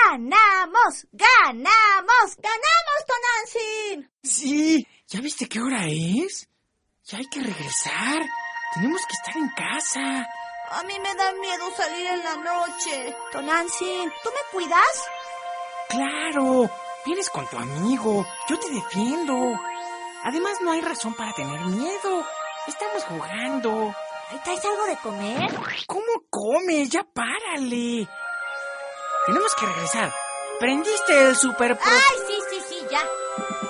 ¡Ganamos! ¡Ganamos! ¡Ganamos, Tonantzin! Sí, ¿ya viste qué hora es? Ya hay que regresar. Tenemos que estar en casa. A mí me da miedo salir en la noche. Tonantzin, ¿tú me cuidas? Claro, vienes con tu amigo. Yo te defiendo. Además, no hay razón para tener miedo. Estamos jugando. ¿Traes algo de comer? ¿Cómo comes? Ya párale. Tenemos que regresar. ¿Prendiste el super... ¡Ay, sí, ya!